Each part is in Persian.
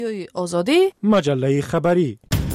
آزادی مجله خبری.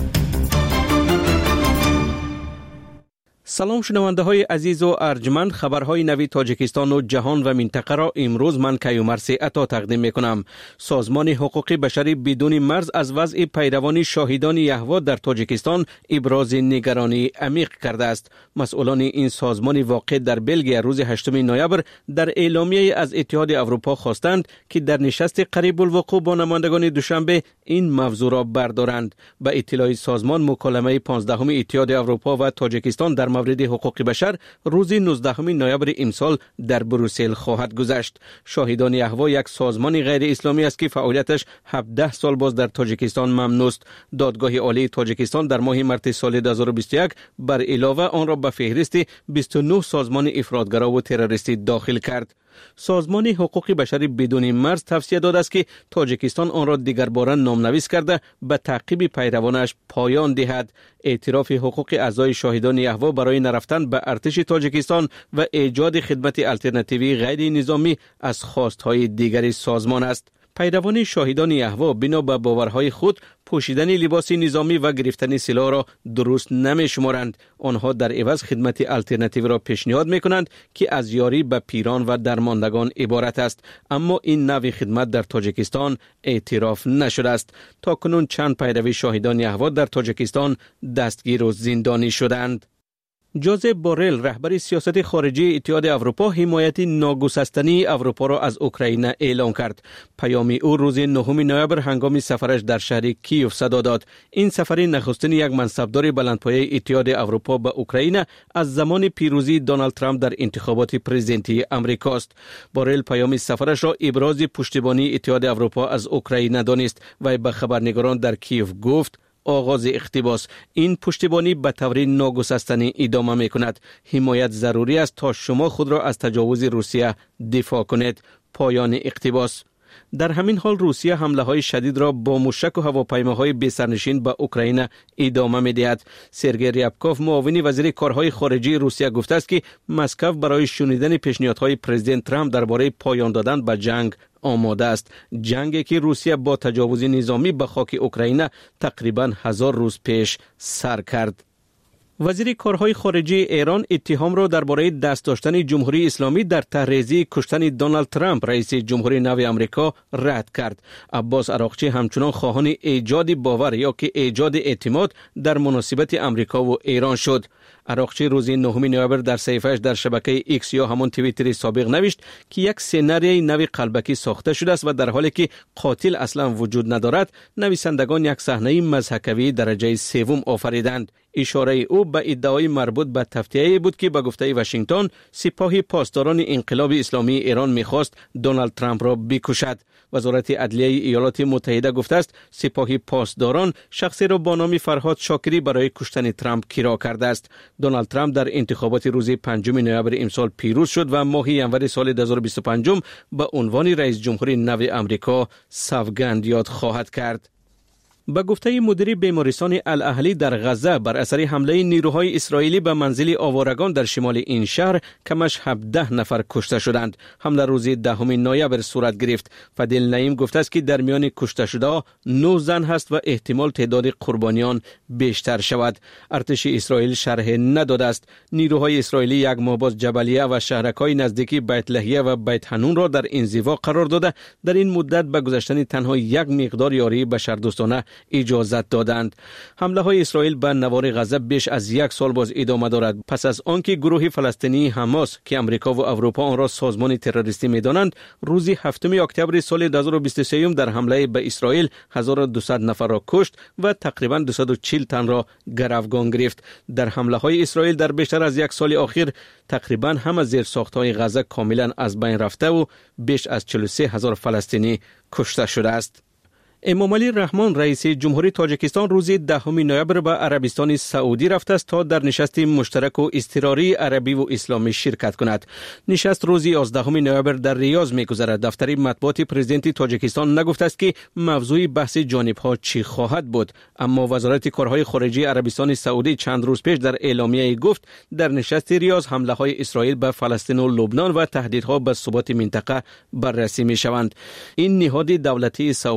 سلام شنونده های عزیز و ارجمند، خبرهای نوی تاجیکستان و جهان و منطقه را امروز من کیومرث عطا تقدیم میکنم. سازمان حقوق بشری بدون مرز از وضع پیروان شاهدان یهوه در تاجیکستان ابراز نگرانی عمیق کرده است. مسئولان این سازمان واقع در بلژیم روز 8 نوامبر در اعلامیه از اتحاد اروپا خواستند که در نشست قریب الوقوع با نمایندگان دوشنبه این موضوع را بردارند. به اطلاع سازمان، مکالمه 15 اتحاد اروپا و تاجیکستان در مورد حقوق بشر روز 19 نوامبر امسال در بروسل خواهد گذشت. شاهدان یهوه یک سازمان غیر اسلامی است که فعالیتش 17 سال باز در تاجیکستان ممنوع است. دادگاه عالی تاجیکستان در ماه مارس سال 2021 بر علاوه آن را به فهرست 29 سازمان افراطگرا و تروریستی داخل کرد. سازمان حقوق بشری بدون مرز توصیه داده است که تاجیکستان آن را دیگرباره نامنویس کرده به تعقیب پیروانش پایان دهد. اعتراف حقوق اعضای شاهدان یهوه برای نرفتن به ارتش تاجیکستان و ایجاد خدمت آلترناتیوی غیر نظامی از خواستهای دیگر سازمان است. پیروان شاهدان یهوه بنا به باورهای خود پوشیدن لباس نظامی و گرفتن سلاح را درست نمی‌شمارند. آنها در عوض خدمت آلترناتیو را پیشنهاد می‌کنند که از یاری به پیران و درماندگان عبارت است، اما این نوع خدمت در تاجیکستان اعتراف نشده است. تاکنون چند پیرو شاهدان یهوه در تاجیکستان دستگیر و زندانی شدند. جوزپ بورل، رهبر سیاست خارجی اتحاد اروپا، حمایت ناگسستنی اروپا را از اوکراین اعلام کرد. پیام او روز 9 نوامبر هنگام سفرش در شهر کیف صدا داد. این سفر نخستین یک منصبدار بلندپایه اتحاد اروپا به اوکراین از زمان پیروزی دونالد ترامپ در انتخابات پرزیدنتی امریکا است. بورل پیام سفرش را ابراز پشتیبانی اتحاد اروپا از اوکراین دانست و به خبرنگاران در کیف گفت: آغاز اقتباس، این پشتیبانی به طور ناگسستنی ادامه می کند. حمایت ضروری است تا شما خود را از تجاوز روسیه دفاع کنید. پایان اقتباس. در همین حال روسیه حمله های شدید را با موشک و هواپیماهای بی سرنشین به اوکراین ادامه می دهد. سرگئی ریابکوف، معاون وزیر کارهای خارجی روسیه، گفته است که مسکو برای شنیدن پیشنهادهای پرزیدنت ترامپ درباره پایان دادن به جنگ آماده است. جنگی که روسیه با تجاوز نظامی به خاک اوکراین تقریباً 1000 روز پیش سر کرد. وزیر کارهای خارجی ایران اتهام را درباره دست داشتن جمهوری اسلامی در تحریزی کشتن دونالد ترامپ، رئیس جمهوری نو آمریکا، رد کرد. عباس عراقچی همچنان خواهان ایجاد باور یا که ایجاد اعتماد در مناسبت آمریکا و ایران شد. عراقچی روز 9 نوامبر در صفحه‌اش در شبکه ایکس یا همان توییتر سابق نوشت که یک سناریوی نو قلبکی ساخته شده است و در حالی که قاتل اصلا وجود ندارد، نویسندگان یک صحنه مضحکاوی درجه سوم آفریدند. اشاره او به ادعای مربوط به تفتیه بود که به گفته واشنگتن سپاه پاسداران انقلاب اسلامی ایران می‌خواست دونالد ترامپ را بکشد. وزارت عدلیه ایالات متحده گفته است سپاه پاسداران شخصی را با نام فرهاد شاکری برای کشتن ترامپ کرا کرده است. دونالد ترامپ در انتخابات روز 5 نوامبر امسال پیروز شد و ماه ژانویه سال 2025 به عنوان رئیس جمهور نو آمریکا سوگند یاد خواهد کرد. به گفته مدیر بیمارستان الاهلی در غزه، بر اثر حمله نیروهای اسرائیلی به منزل آوارگان در شمال این شهر کمش 17 نفر کشته شدند. حمله روز 10 نوامبر صورت گرفت. فدیل نعیم گفته است که در میان کشته شده 9 زن هست و احتمال تعداد قربانیان بیشتر شود. ارتش اسرائیل شرح نداده است. نیروهای اسرائیلی یک ماه باز جبلیه و شهرک‌های نزدیکی بیت لحیه و بیت حنون را در انزوا قرار داده در این مدت به گذشتن تنها یک مقدار یاری بشردوستانه اجازت دادند. حمله های اسرائیل به نوار غزه بیش از یک سال باز ادامه دارد. پس از آنکه گروه فلسطینی حماس که امریکا و اروپا آن را سازمان تروریستی می‌دانند، روز 7 اکتبر سال 2023 در حمله به اسرائیل 1200 نفر را کشت و تقریباً 240 تن را گروگان گرفت. در حمله های اسرائیل در بیشتر از یک سال اخیر تقریباً همه زیرساخت‌های غزه کاملاً از بین رفته و بیش از 43000 فلسطینی کشته شده است. امام علی رحمان، رئیس جمهوری تاجیکستان، روز 10 نوامبر به عربستان سعودی رفته است تا در نشست مشترک و اضطراری عربی و اسلامی شرکت کند. نشست روز 11 نوامبر در ریاض می‌گذرد. دفتر مطبوعات پرزیدنت تاجیکستان نگفته است که موضوع بحث جانب‌ها چی خواهد بود، اما وزارت کارهای خارجه عربستان سعودی چند روز پیش در اعلامیه گفت در نشست ریاض حمله‌های اسرائیل به فلسطین و لبنان و تهدیدها به ثبات منطقه بررسی می‌شوند. این نهاد دولتی سعودی در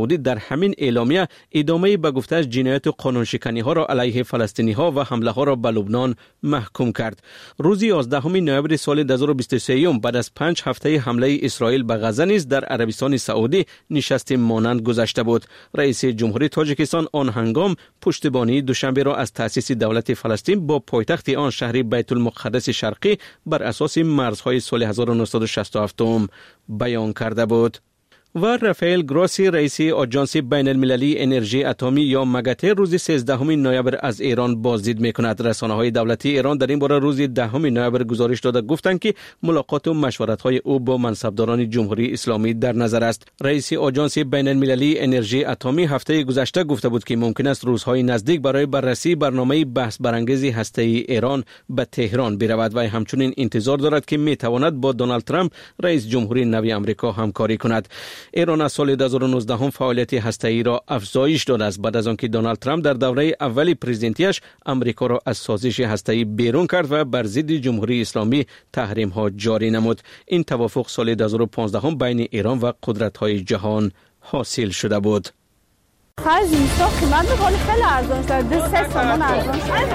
همین اعلامیه ادامه به گفته‌اش جنایات قانونشکنی ها را علیه فلسطینی ها و حمله ها را به لبنان محکوم کرد. روز 11 نوامبر سال 2023 بعد از 5 هفته حمله اسرائیل به غزه نیز در عربستان سعودی نشست مانند گذشته بود. رئیس جمهوری تاجیکستان آن هنگام پشتیبانی دوشنبه را از تأسیس دولت فلسطین با پایتخت آن شهر بیت المقدس شرقی بر اساس مرزهای سال 1967 بیان کرده بود. و رافائل گراسی رئیس آژانس بین المللی انرژی اتمی یا مگته روز 13 نوامبر از ایران بازدید میکند. رسانه‌های دولتی ایران در این باره روز 10 نوامبر گزارش داده گفتند که ملاقات و مشورت‌های او با منصبداران جمهوری اسلامی در نظر است. رئیس آژانس بین المللی انرژی اتمی هفته گذشته گفته بود که ممکن است روزهای نزدیک برای بررسی برنامه بحث برانگیز هسته‌ای ایران به تهران برود و همچنین انتظار دارد که میتواند با دونالد ترامپ رئیس جمهوری نو آمریکا همکاری کند. ایران از سال 2019 هم فعالیت هسته‌ای را افزایش داده است بعد از آنکه دونالد ترامپ در دوره اولی پرزیدنتیش آمریکا را از سازش هسته‌ای بیرون کرد و بر ضد جمهوری اسلامی تحریم ها جاری نمود. این توافق سال 2015 بین ایران و قدرت‌های جهان حاصل شده بود. خرج نیستا قیمت میکنه خیلی ارزان شده 3 سامان ارزان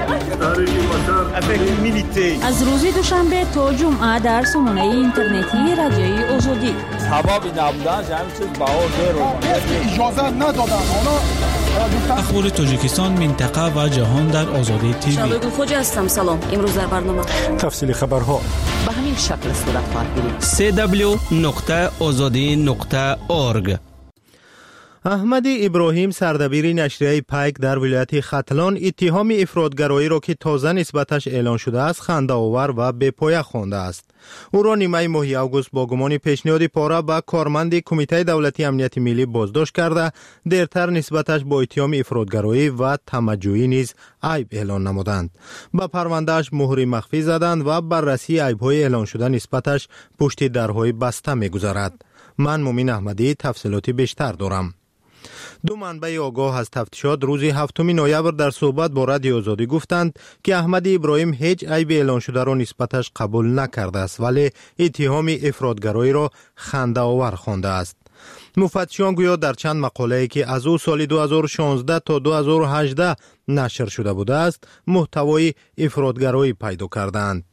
شده. از روز دوشنبه تا جمعه در سامانه اینترنتی رادیوی آزادی حبابی نبودن همین چیز بهار اجازه ندادن اخبار تاجیکستان منطقه و جهان در آزادی تیوی. شبگل خوجه هستم. سلام. امروز در برنامه تفصیل خبرها به همین شکل صورت خواهد گرفت. www.azadi.org. احمد ابراهیم سردبیر نشریه پایک در ولایت ختلان اتهام افراطگرایی را که تازه نسبتش اعلان شده است خنده‌آور و بی‌پایه خوانده است. او را نیمه ماه آگوست با گمان پیشنهاد پاره به کارمند کمیته دولتی امنیت ملی بازداشت کرده دیرتر نسبتش با اتهام افراطگرایی و تمجیدی نیز عیب اعلان نمودند. به پروندهش مهر مخفی زدند و بررسی عیب‌های اعلان شده نسبتش پشت درهای بسته می‌گذارد. من مومن احمدی تفصیلاتی بیشتر دارم. دو منبع آگاه از تفتیشات روز 7 نوامبر در صحبت با رادیو آزادی گفتند که احمد ابراهیم هیچ عیب اعلان شده را نسبتش قبول نکرده است ولی اتهام افراطگرایی را خنده‌آور خوانده است. مفتشیان گویا در چند مقاله‌ای که از او سال 2016 تا 2018 نشر شده بوده است محتوای افراطگرایی پیدا کردند.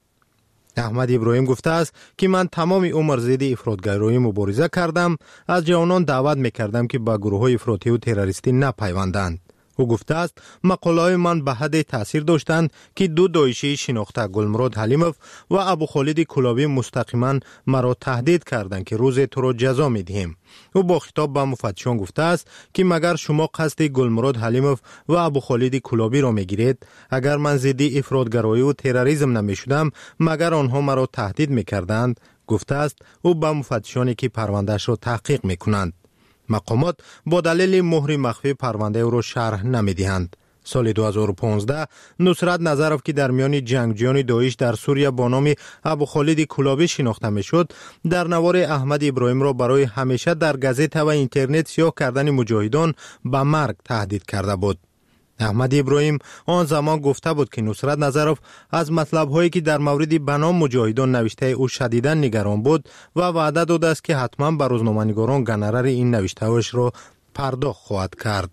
احمد ابراهیم گفته است که من تمام عمر ضد افراطگرایی مبارزه کردم. از جوانان دعوت میکردم که با گروه‌های افراطی و تروریستی نپیوندند. او گفته است مقاله‌های من به حد تاثیر داشتند که دو داعشی شناخته گلمراد حلیموف و ابو خالد کلابی مستقیما مرا تهدید کردند که روز تو را جزا می‌دهیم. او با خطاب به مفتشان گفته است که مگر شما قصد گلمراد حلیموف و ابو خالد کلابی را میگیرید؟ اگر من ضد افراطگرایی و تروریسم نمیشدم مگر آنها مرا تهدید میکردند؟ گفته است او به مفتشانی که پروندهش را تحقیق میکنند. مقامات با دلیل مهر مخفی پرونده او را شرح نمیدهند. سال 2015 نصرت نظرف که در میان جنگجویان داعش در سوریه با نام ابو خالد کلابی شناخته میشد در نوار احمد ابراهیم را برای همیشه در گازیت و اینترنت سیاه کردن مجاهدان به مرگ تهدید کرده بود. احمد ابراهیم آن زمان گفته بود که نصرت نظرف از مطلب‌هایی که در مورد بنام مجاهدان نوشته او شدیداً نگران بود و وعده داده است که حتما به روزنامه‌نگاران گنرر این نوشته‌اش را پرداخت خواهد کرد.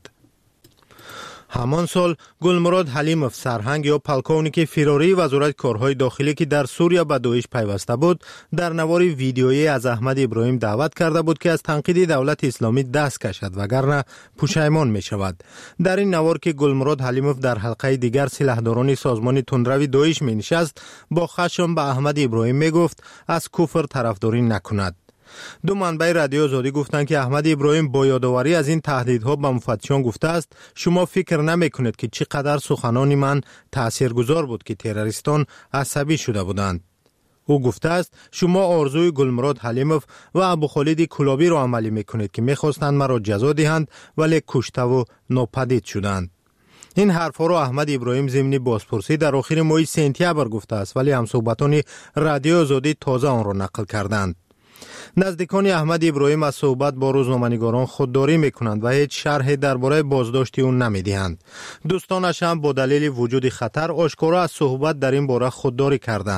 همان سال گلمراد حلیموف سرهنگ یا پلکونیک فراری وزارت کارهای داخلی که در سوریه به داعش پیوسته بود در نوار ویدیویی از احمد ابراهیم دعوت کرده بود که از تنقید دولت اسلامی دست کشد وگرنه پشیمان می شود. در این نوار که گلمراد حلیموف در حلقه دیگر سلاحداران سازمان تندروی داعش می نشست با خشم به احمد ابراهیم می گفت از کفر طرفداری نکند. دو منبع رادیو آزادی گفتند که احمد ابراهیم با یادآوری از این تهدیدها به مفتشان گفته است شما فکر نمی‌کنید که چقدر سخنان من تاثیرگذار بود که تروریستان عصبی شده بودند. او گفته است شما آرزوی گلمراد حلیموف و ابو خالد کلابی را عملی می‌کنید که می‌خواستند مرا جزا دهند ولی کشته و ناپدید شدند. این حرفها را احمد ابراهیم ضمن بازپرسی در آخر ماه سپتامبر گفته است ولی همصحبتان رادیو آزادی تازه آن را نقل کردند. نزدیکان احمد ابراهیم از صحبت با روزنامه‌نگاران خودداری میکنند و هیچ شرحی درباره بازداشت او نمیدهند. دوستانش هم با دلیل وجود خطر آشکارا از صحبت در این باره خودداری کردند.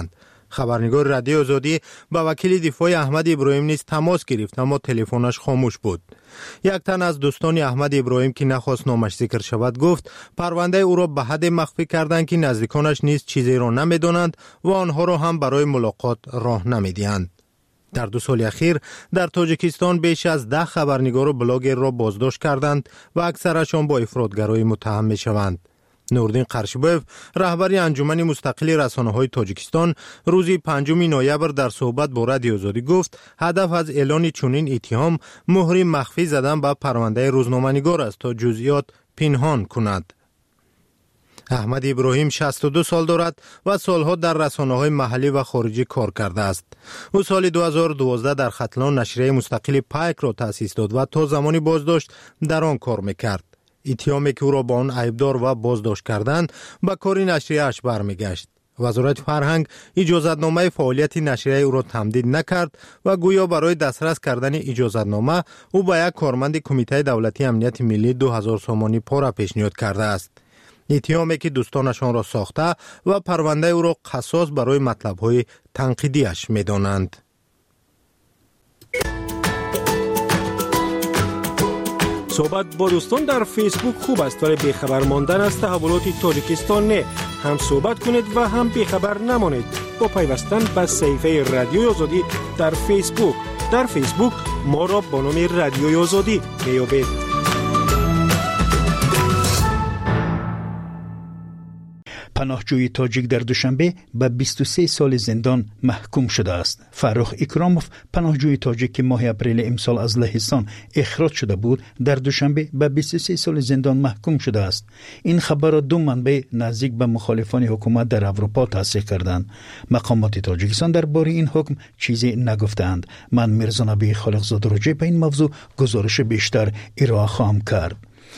خبرنگار رادیو آزادی با وکیل دفاع احمد ابراهیم نیز تماس گرفت اما تلفنش خاموش بود. یک تن از دوستان احمد ابراهیم که نخواست نامش ذکر شود گفت پرونده او را به حد مخفی کردند که نزدیکانش نیز چیزی را نمیدانند و آنها را هم برای ملاقات راه نمیدهند. در 2 سال اخیر در تاجیکستان بیش از 10 خبرنگار و بلاگر را بازداشت کردند و اکثرشان با افراطگرایی متهم می‌شوند. نوردین قرشبویف رهبر انجمن مستقل رسانه‌های تاجیکستان روز 5 نوامبر در صحبت با رادیو آزادی گفت هدف از اعلان چنین اتهام مهر مخفی زدن به پرونده روزنامه‌نگار است تا جزئیات پنهان کند. احمد ابراهیم 62 سال دارد و سالها در رسانه‌های محلی و خارجی کار کرده است. او سال 2012 در ختلان نشریه مستقل پایک را تأسیس داد و تا زمانی بازداشت در آن کار می‌کرد. اتهامی که او را با آن عیبدار و بازداشت کردند به کار نشریه اش برمیگشت. وزارت فرهنگ اجازتنامه فعالیت نشریه او را تمدید نکرد و گویا برای دسترس کردن اجازتنامه او به یک کارمند کمیته دولتی امنیت ملی 2000 سومانی پارا پیشنهاد کرده است. اتهامی که دوستانشان را ساخته و پرونده او را قصاص برای مطلب‌های تنقیدیش می‌دانند. صحبت با دوستان در فیسبوک خوب است ولی بیخبر ماندن از تحولات تاجیکستان نه. هم صحبت کنید و هم بیخبر نمانید با پیوستن به صفحه رادیو آزادی در فیسبوک. در فیسبوک ما را با نام رادیو آزادی میابید. پناهجوی تاجیک در دوشنبه به 23 سال زندان محکوم شده است. فرخ اکراموف پناهجوی تاجیک که ماه اپریل امسال از لهستان اخراج شده بود در دوشنبه به 23 سال زندان محکوم شده است. این خبر را 2 منبع نزدیک به مخالفان حکومت در اروپا تصحیح کردند. مقامات تاجیکستان درباره این حکم چیزی نگفتند. من میرزا نبی خالقزاده راجع به این موضوع گزارش بیشتر ارائه خواهم کرد.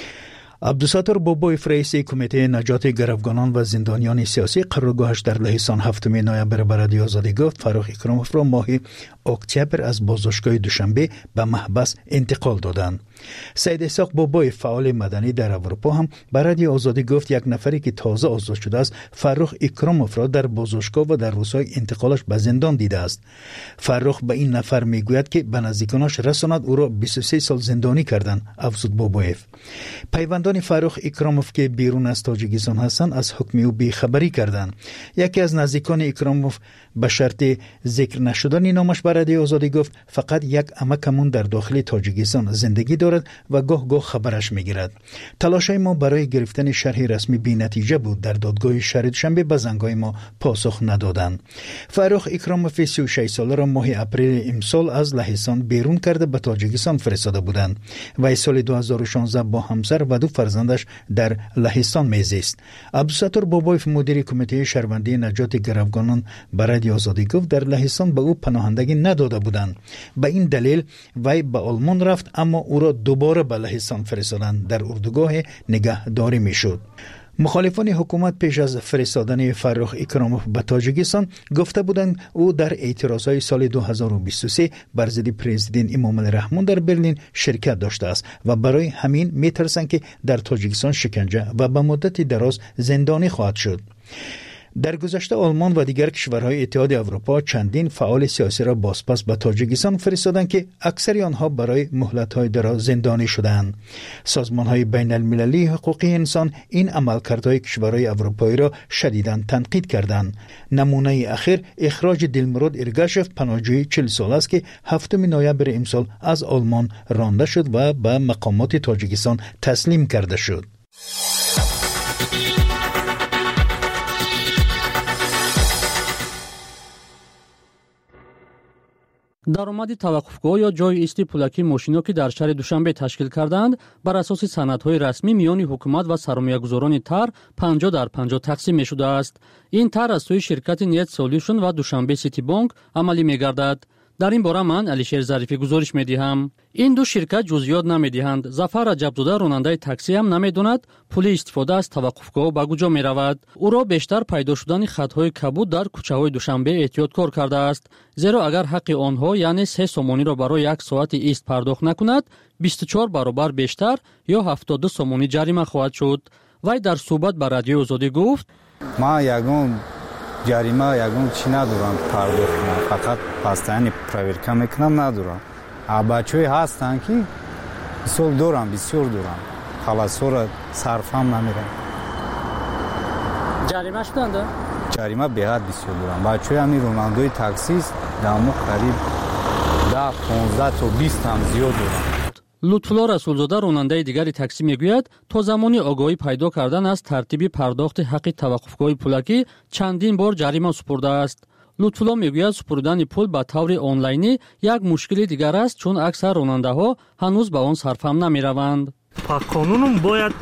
عبدالستار بابایف رئیس کمیته نجات گروگانان و زندانیان سیاسی قرارگاهش در لهستان 7 نوامبر به رادیو آزادی گفت فرخ اکراموف را ماه اکتبر از بازداشتگاه دوشنبه به محبس انتقال دادند. سید اسحاق بابای فعال مدنی در اروپا هم به رادیو آزادی گفت یک نفری که تازه آزاد شده است فرخ اکراموف را در بازداشتگاه و در روزهای انتقالش به زندان دیده است. فرخ به این نفر میگوید که به نزدیکانش رساند او را 23 سال زندانی کردند. افزود بابایف پیوندان فرخ اکراموف که بیرون از تاجیکستان هستند از حکم او بیخبری کردند. یکی از نزدیکان اکراموف به شرط ذکر نشدن نامش به رادیو آزادی گفت فقط یک عمکمون در داخل تاجیکستان زندگی دارد و گاه گاه خبرش میگیرد. تلاشای ما برای گرفتن شرح رسمی بی نتیجه بود. در دادگاه شهر دوشنبه به زنگای ما پاسخ ندادند. فرخ اکراموف 36 ساله را ماه اپریل امسال از لهستان بیرون کرده به تاجیکستان فرستاده بودند و سال 2016 با همسر و 2 فرزندش در لهستان میزیست. عبدالستار بابایف مدیر کمیته شهروندی نجات گروگانان به رادیو آزادی گفت در لهستان به او پناهندگی نداده بودند. به این دلیل وی به آلمان رفت اما او را دوباره به لهستان فرستادند. در اردوگاه نگهداری میشد. مخالفان حکومت پیش از فرستادن فرخ اکراموف به تاجیکستان گفته بودند او در اعتراضهای سال 2023 بر ضد پرزیدنت امام رحمان در برلین شرکت داشته است و برای همین میترسند که در تاجیکستان شکنجه و به مدت دراز زندانی خواهد شد. در گذشته آلمان و دیگر کشورهای اتحاد اروپا چندین فعال سیاسی را بازپس به تاجیکستان فرستادند که اکثر آنها برای مهلت‌های دراز زندانی شدند. سازمان‌های بین المللی حقوقی انسان این عملکردهای کشورهای اروپایی را شدیداً تنقید کردند. نمونه اخیر اخراج دلمراد ارگاشف پناهجوی 40 ساله است که 7 نوامبر امسال از آلمان رانده شد و به مقامات تاجیکستان تسلیم کرده شد. даромади таваққуфгоҳ ё ҷойи исти пулакии мошинҳо ки дар шаҳри душанбе ташкил карданд бар асоси санадҳои расмӣ миёни ҳукумат ва сармоягузорони тар 50-50 тақсим мешудааст. ин тар аз сӯи ширкати Net Solution ва Душанбе City Bank амалӣ мегардад. дар ин бора ман Алишер Зарифӣ гузориш медиҳам. ин ду ширкат ҷузъиёт намедиҳанд. Зафар Раҷабзода ронандаи такси ҳам намедонад пули истифода аз таваққуфгоҳ ба куҷо меравад. ӯро бештар пайдо шудани хатҳои кабуд дар кӯчаҳои Душанбе эҳтиёткор кардааст. зеро агар ҳаққи онҳо яъне 3 сомониро барои 1 соати ист пардохт накунад 24 баробар бештар ё 72 сомонӣ ҷарима хоҳад шуд. вай дар суҳбат ба радиои Озодӣ гуфт: ман ягон جریمه یگون چی ندارم پرداخت کنم، فقط پستانی پرویرکا میکنم ندارم. بچه‌ای هستن که سال دارم، بسیار دارم، خلاص را صرف هم نمیرم. جریمه شدند؟ جریمه به حد بسیار دارم. بچه‌ای همین رانندگی تاکسی است، دامو قریب 10 15 تا 20 هم زیاد دارم. لطفالله رسولزاده راننده دیگری تاکسی میگوید تا زمانی آگاهی پیدا کردن از ترتیب پرداخت حق توقفگاه پولکی چندین بار جریمه سپرده است. لطفالله میگوید سپردن پول به طور آنلاینی یک مشکل دیگر است چون اکثر راننده‌ها هنوز به آن صرف هم نمیروند. قانون باید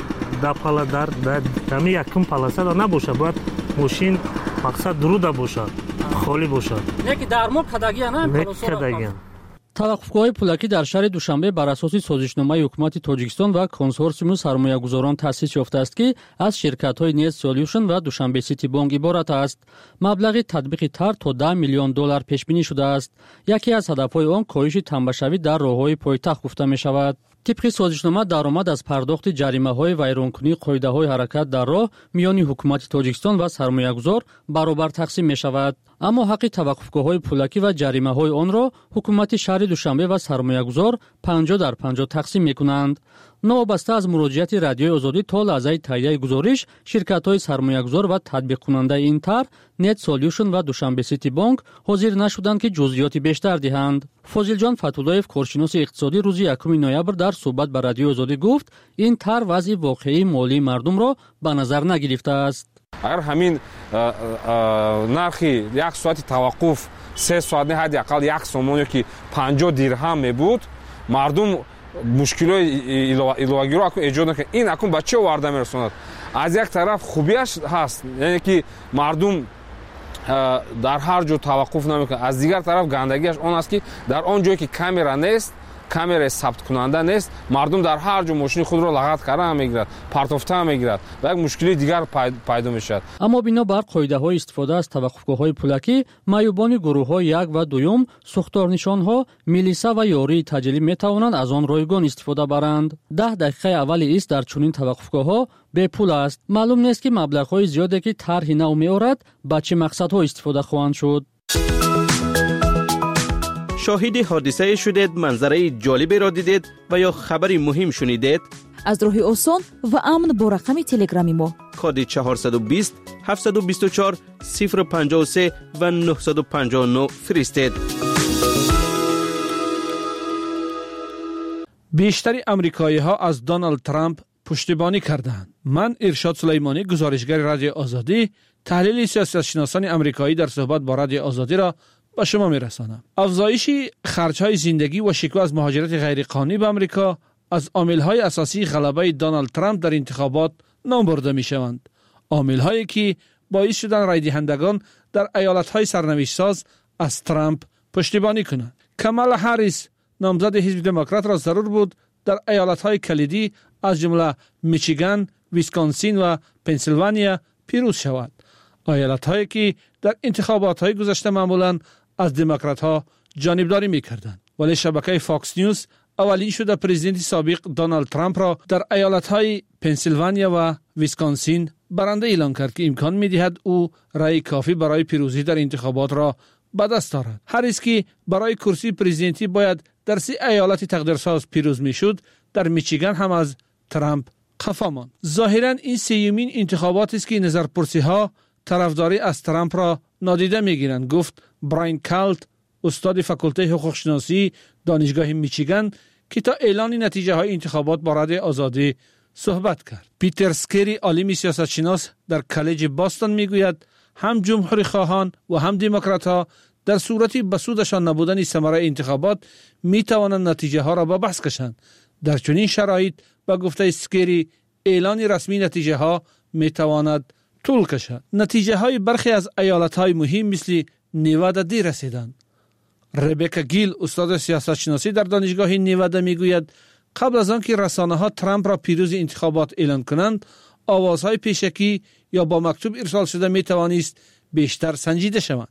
در دمی یکم پلاسه نباشه، باید ماشین مقصد درود باشه، خالی باشه. نه که در مورد کداگی نه توقفگاه پولکی در شهر دوشنبه بر اساس سازشنامه حکومت تاجیکستان و کنسورسیوم سرمایه‌گذاران تأسیس یافته است که از شرکت‌های نیت سولوشن و دوشنبه سیتی بانک عبارت است. مبلغ تطبیق طرح تا $10 میلیون پیش بینی شده است. یکی از هدف‌های آن کاهش تنبشوی در راه‌های پایتخت گفته می‌شود. طبق سازشنامه درآمد از پرداخت جریمه‌های ویرانکنی قاعده‌های حرکت در راه میان حکومت تاجیکستان و سرمایه‌گذار برابر تقسیم می‌شود. اما حق توقفگاه‌های پولکی و جریمه‌های آن را حکومت شهر دوشنبه و سرمایه‌گذار 50-50 تقسیم می‌کنند. نوابسته از مراجعت رادیوی آزادی تا لحظه تهیه گزارش، شرکت‌های سرمایه‌گذار و تطبیق کننده این طرح نیت سولوشن و دوشنبه سیتی بانک حاضر نشدند که جزئیات بیشتر دهند. فاضل جان فتولایف کارشناس اقتصادی روز 1 نوامبر در صحبت با رادیوی آزادی گفت این طرح وضع واقعی مالی مردم را به نظر نگرفته است. اگر همین نرخی یک ساعت توقف 3 ساعت نه حداقل 1 سومون که 50 درهم میبود، مردم مشکلای الواگی رو ایجاد نکنه. این اکن بچه وارده میرسوند. از یک طرف خوبیش هست، یعنی که مردم در هر جا توقف نمیکنه. از دیگر طرف گندگیش اون است که در آن جایی که کامera نیست، کامera ثبت کننده نیست، مردم در هر جا ماشین خود را لغت کرده میگیرد، پرتافته میگیرد و یک مشکلی دیگر پیدا میشد. اما بنا بر قاعده‌های استفاده از توقفگاه‌های پولکی، معیوبان گروه‌های 1 و 2 سوختارنشان‌ها، میلیسا و یاری تجلی میتوانند از آن رایگان استفاده برند. 10 دقیقه اول ایست در چنین توقفگاه‌ها به پول است. معلوم نیست که مبلغ‌های زیادی که طرح نو می‌آورد با چه مقصدها استفاده خواهند شد. شاهد حادثه شدید، منظره جالبی را دیدید و یا خبری مهم شنیدید؟ از راه آسان و امن با رقم تلگرامی ما کد 420 724 053 و 959 فرستید. بیشتر امریکایی‌ها از دونالد ترامپ پشتیبانی کردند. من ارشاد سلیمانی، گزارشگر رادیو آزادی، تحلیل سیاستشناسان امریکایی در صحبت با رادیو آزادی را به شما میرسانم. افزایش خرج‌های زندگی و شکوه از مهاجرت غیرقانونی به آمریکا از عامل‌های اساسی غلبه دونالد ترامپ در انتخابات نام برده می‌شوند. عامل‌هایی که باعث شدند رای دهندگان در ایالت‌های سرنوشت‌ساز از ترامپ پشتیبانی کنند. کامالا هریس نامزد حزب دموکرات را ضرور بود در ایالت‌های کلیدی از جمله میشیگان، ویسکانسین و پنسیلوانیا پیروز شود. ایالت‌هایی که در انتخابات‌های گذشته معمولاً از دموکرات‌ها جانبداری می‌کردند، ولی شبکه فاکس نیوز اولین شده پرزیدنت سابق دونالد ترامپ را در ایالت‌های پنسیلوانیا و ویسکانسین برنده اعلام کرد که امکان می‌دهد او رای کافی برای پیروزی در انتخابات را به دست آورد. هریس که برای کرسی پرزیدنتی باید در 3 ایالت تقدیرساز پیروز می‌شد، در میشیگان هم از ترامپ خفا ماند. ظاهراً این سیومین انتخابات است که نظرپرسی‌ها طرفداری از ترامپ را نادیده می‌گیرند، گفت براین کالت، استاد فاکولته حقوق شناسی دانشگاه میشیگان که تا اعلان نتیجه های انتخابات با رادیو آزادی صحبت کرد. پیتر سکری، عالم سیاستشناس در کالج باستون میگوید هم جمهوری خواهان و هم دموکرات‌ها در صورتی به سودشان نبودن ثمره انتخابات می توانند نتیجه ها را به بحث کشند. در چنین شرایط با گفته سکری اعلان رسمی نتیجه ها می تواند طول کشد. نتیجه های برخی از ایالت های مهم مثل نیوادا دیر رسیدند. ربکا گیل، استاد سیاست شناسی در دانشگاه نیوادا میگوید قبل از آن که رسانه ها ترامپ را پیروز انتخابات اعلان کنند، آوازهای پیشکی یا با مکتوب ارسال شده می توانست بیشتر سنجیده شوند.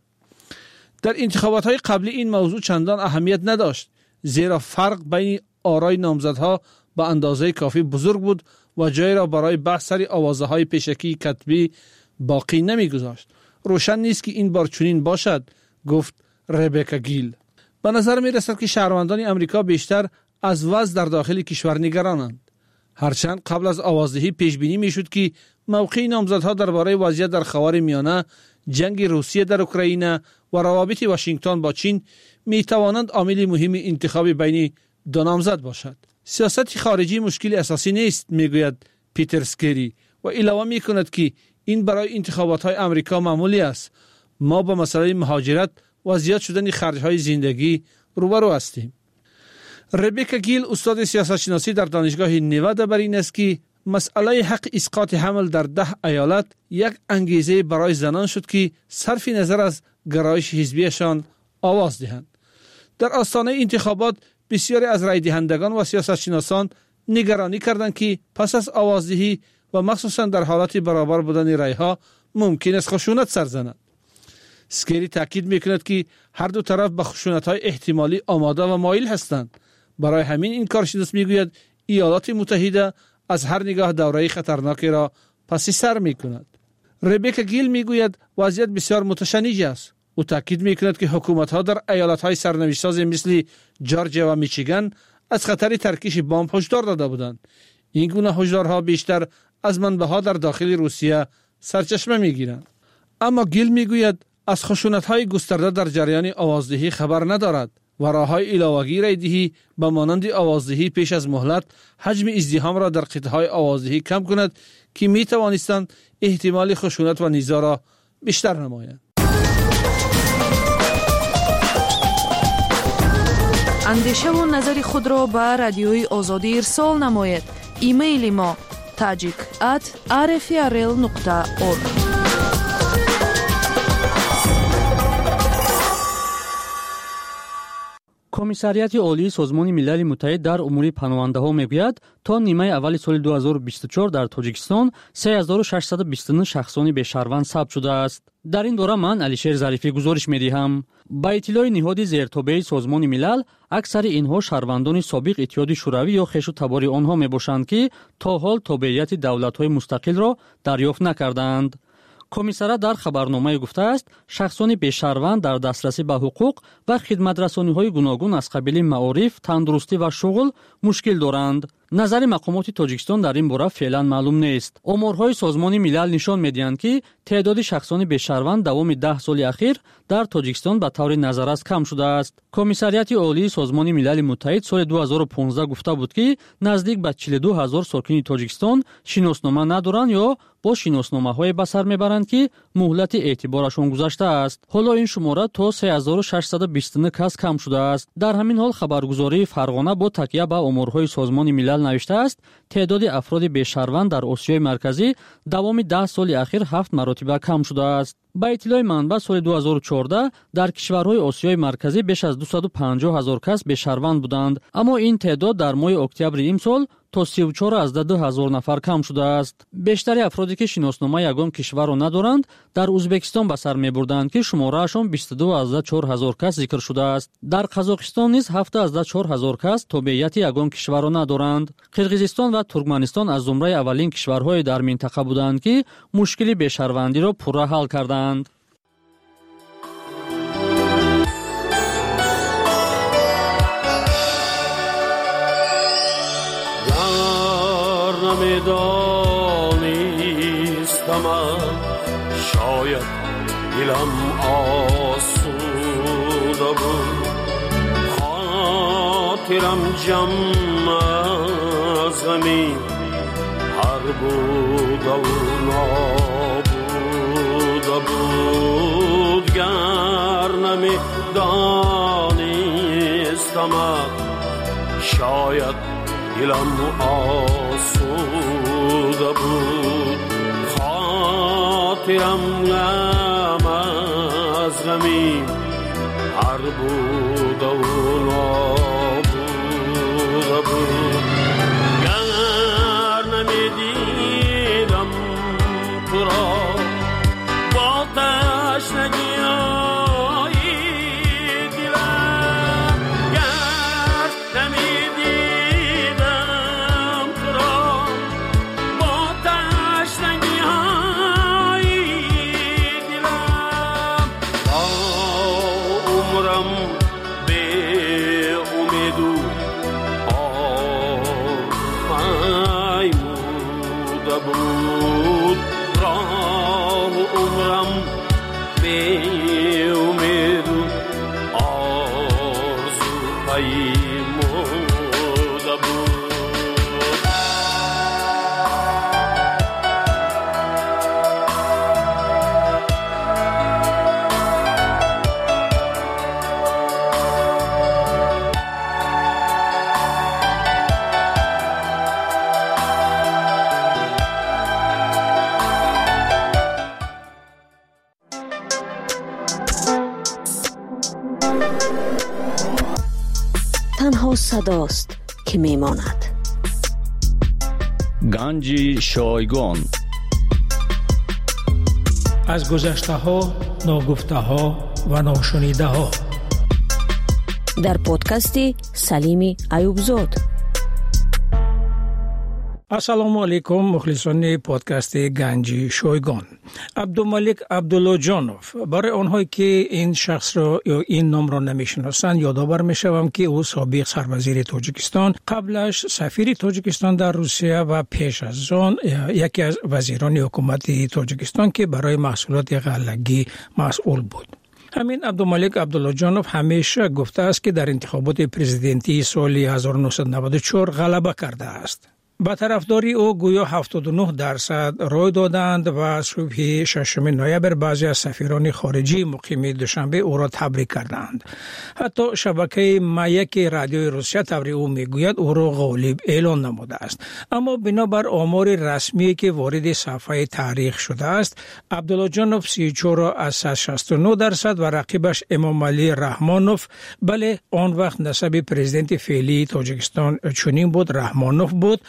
در انتخابات های قبلی این موضوع چندان اهمیت نداشت، زیرا فرق بین آرای نامزدها به اندازه کافی بزرگ بود و جای را برای بحث سر آوازهای پیشکی کتبی باقی نمی گذاشت. روشن نیست که این بار چنین باشد، گفت ربکا گیل. به نظر می رسد که شهروندان امریکا بیشتر از وضع در داخل کشور نگرانند. هرچند قبل از آوازدهی پیش بینی می شد که موقع نامزدها درباره وضعیت در خاورمیانه، جنگ روسیه در اوکراین و روابط واشنگتن با چین می توانند عامل مهم انتخاب بین دو نامزد باشد. سیاست خارجی مشکل اساسی نیست، میگوید پیتر سکری و علاوه می کند که این برای انتخابات های امریکا معمولی است. ما با مسئله مهاجرت و زیاد شدن خرج های زندگی روبرو هستیم. ربکا گیل استاد سیاست شناسی در دانشگاه نوادا بر این است که مسئله حق اسقاط حمل در 10 ایالت یک انگیزه برای زنان شد که صرف نظر از گرایش حزبیشان آواز دهند. در آستانه انتخابات بسیاری از رای دهندگان و سیاست شناسان نگرانی کردند که پس از آوازدهی و مخصوصا در حالت برابر بودن رای ها ممکن است خشونت سر زند. سکری تاکید میکند که هر دو طرف به خشونت های احتمالی آماده و مایل هستند. برای همین این کارشناس میگوید ایالات متحده از هر نگاه دوره خطرناکی را پس سر میکند. ربکا گیل میگوید وضعیت بسیار متشنج است. او تاکید میکند که حکومت ها در ایالت های سرنوشت ساز مثل جورجیا و میچیگان از خطر ترکیش بمب هشدار داده بودند. این گونه هشدارها بیشتر از منبع‌ها در داخل روسیه سرچشمه میگیرند. اما گیل میگوید از خشونت‌های گسترده در جریان آوازدهی خبر ندارد و راه‌های علاوه‌ای رای دهی به مانند آوازدهی پیش از مهلت حجم ازدحام را در قطعه‌های آوازدهی کم کند که می‌توانستند احتمال خشونت و نیزا را بیشتر نمایند. اندیشه و نظر خود را به رادیوی آزادی ارسال نمایید. ایمیل ما tajik@rfrl.org. کمیسریات عالی سازمان ملل متحد در امور پناهنده‌ها میگوید تا نیمه اول سال 2024 در تاجیکستان 3629 شخصان بی‌شهروند ثبت شده است. در این دوره من علیشیر ظریفی گزارش می‌دهم. با اطلاع نهاد زیرتابع سازمان ملل، اکثر اینها شهروندان سابق اتحاد شوروی یا خویش و تبار آنها میباشند که تا حال تابعیت دولت‌های مستقل را دریافت نکردند. کمیسر در خبرنامه گفته است شخصان بی‌شهروند در دسترسی به حقوق و خدمت‌رسانی‌های گوناگون از قبیل معارف، تندرستی و شغل مشکل دارند. نظر مقامات تاجیکستان در این باره فعلا معلوم نیست. آمارهای سازمان ملل نشان می‌دهند که تعداد شخصان بی‌شهروند دوام 10 سال اخیر در تاجیکستان به طور نظررس کم شده است. کمیسریات عالی سازمان ملل متحد سال 2015 گفته بود که نزدیک به 42000 ساکن تاجیکستان شناسنامه ندارند یا با شناسنامه‌های به سر میبرند که مهلت اعتبارشان گذشته است. حالا این شماره تا 3629 کس کم شده است. در همین حال خبرگزاری فرغانه با تکیه به آمارهای سازمان ملل نوشته است تعداد افراد بی‌شهروند در آسیای مرکزی دوام 10 سال اخیر 7 مرتبه کم شده است. با اطلاع منبع سال 2014 در کشورهای آسیای مرکزی بیش از 250,000 کس بی‌شهروند بودند، اما این تعداد در ماه اکتبر امسال تا 34,000 نفر کم شده است. بیشتر افرادی که شناسنامه یگان کشور را ندارند در ازبکستان به سر می‌بردند که شماره‌شان 22,004 کس ذکر شده است. در قزاقستان نیز 7,004 کس تابعیت یگان کشور را ندارند. قرقیزستان و ترکمنستان از زمره اولین کشورهای در منطقه بودند که مشکل بی‌شهروندی را پورا حل کردند. نمیدانستم شاید دلم آسوده بود، خاطرم جمع از غمی هر بوده و نابوده بود. گر نمیدانستم شاید دلم آسوده بود، خاطرم غم از غمی هر بوده و نابوده بود. گر نمیدیدم تو را با تشنگی بود راه عمرم به امید آرزو پیموده بود. تنها صداست که میماند. گنج شایگان. از گذشته ها، ناگفته ها و ناشنیده ها. در پادکست سلیم ایوبزاد. السلام علیکم مخلصان پادکست گنج شایگان. عبدالملک عبدالله جانوف. برای آنهایی که این شخص را یا این نام را نمیشناسند یادآور میشوم که او سابق سروزیر تاجیکستان، قبلش سفیر تاجیکستان در روسیه و پیش از آن یکی از وزیران حکومت تاجیکستان که برای محصولات غله‌ای مسئول بود. همین عبدالملک عبدالله جانوف همیشه گفته است که در انتخابات پرزیدنتی سال 1994 غلبه کرده است. با طرفداری او گویا 79% رای دادند و صبح 6 نوامبر بعضی از سفیران خارجی مقیم دوشنبه او را تبریک کردند. حتی شبکه مایک رادیوی روسیه تبریک او میگوید او را غالب اعلان نموده است. اما بنابر آمار رسمی که وارد صفحه تاریخ شده است، عبدالله جانوف 34.69% و رقیبش امام علی رحمانوف، بله آن وقت نسب پرزیدنت فعلی تاجیکستان چنین بود، رحمانوف بود،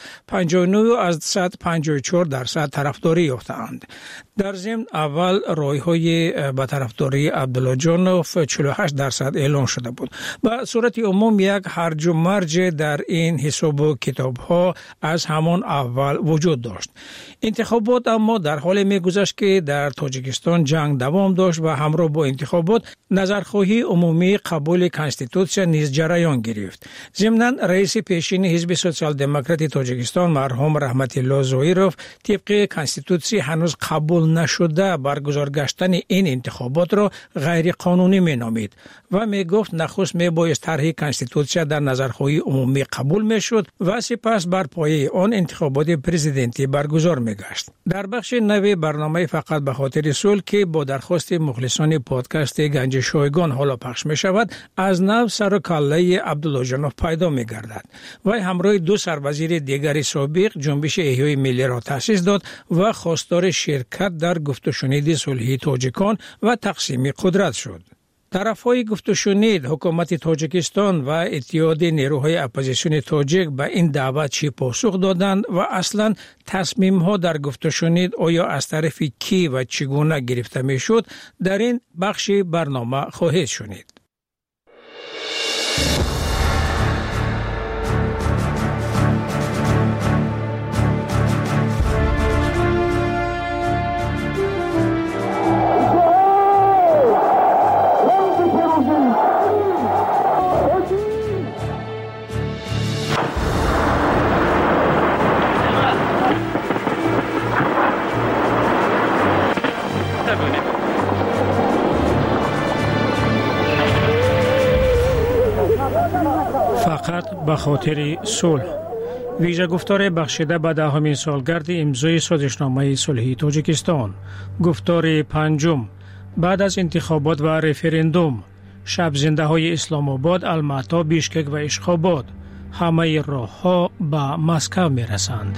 59.54% طرفداری یافتند. در ضمن اول رای‌های با طرفداری عبدالله جانوف 48% اعلان شده بود. به صورت عموم یک هرج و مرج در این حساب و کتاب‌ها از همان اول وجود داشت. انتخابات اما در حال می‌گذشت که در تاجیکستان جنگ دوام داشت و همراه با انتخابات نظرخواهی عمومی قبول کنستیتوسیون نیز جریان گرفت. ضمناً رئیس پیشین حزب سوسیال دموکرات تاجیکستان مرحوم رحمت الله ظاهروف طبق کنستیتوسیون هنوز قبول نشده برگزار گشتن این انتخابات را غیر قانونی مینامید و میگفت نخست میبایست طرح کنستیتوسیون در نظرخواهی عمومی قبول میشد و سپس بر پایه آن انتخابات پرزیدنتی برگزار میگشت. در بخش نوی برنامه فقط به خاطر صلح که با درخواست مخلصان پادکست گنج شایگان حالا پخش می شود، از نو سر و کله عبدالله جانوف پیدا می گردد. و همراه دو سروزیر دیگر سابق جنبش احیای ملی را تأسیس داد و خواستار شرکت در گفت و شنید صلحی تاجیکان و تقسیم قدرت شد. طرفهای گفت و شنید حکومت تاجیکستان و اتحاد نیروهای اپوزیسیون تاجیک به این دعوت چی پاسخ دادند و اصلا تصمیم ها در گفت و شنید آیا از طرف کی و چگونه گرفته می شد در این بخش برنامه خواهید شنید. فقط به خاطر صلح. ویژه گفتار بخشیده به 10مین سالگرد امضای سازشنامه صلحی تاجیکستان. گفتار پنجم بعد از انتخابات و رفراندوم. شب زنده های اسلام آباد، الماتا، بیشکک و اشخاباد. همه راه ها به مسکو می رسند.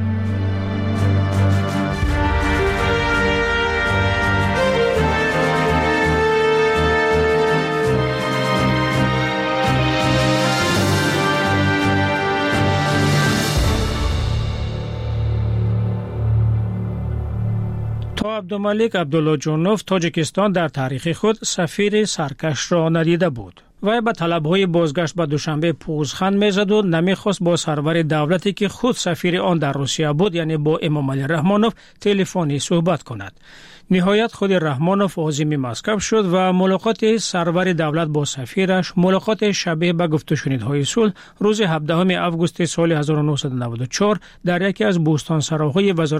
عبدالملک عبدالله جانوف تاجیکستان در تاریخ خود سفیر سرکش را ندیده بود. و به طلب‌های بازگشت به دوشنبه پوزخند می‌زد و نمی‌خواست با سرور دولتی که خود سفیر آن در روسیه بود یعنی با امام علی رحمانوف تلفنی صحبت کند. نهایت خود رحمانوف عازم مسکو شد و ملاقات سرور دولت با سفیرش ملاقات شبیه به گفت و شنیدهای صلح روز 17 آگوست سال 1994 در یکی از بوستانسراهای وزارت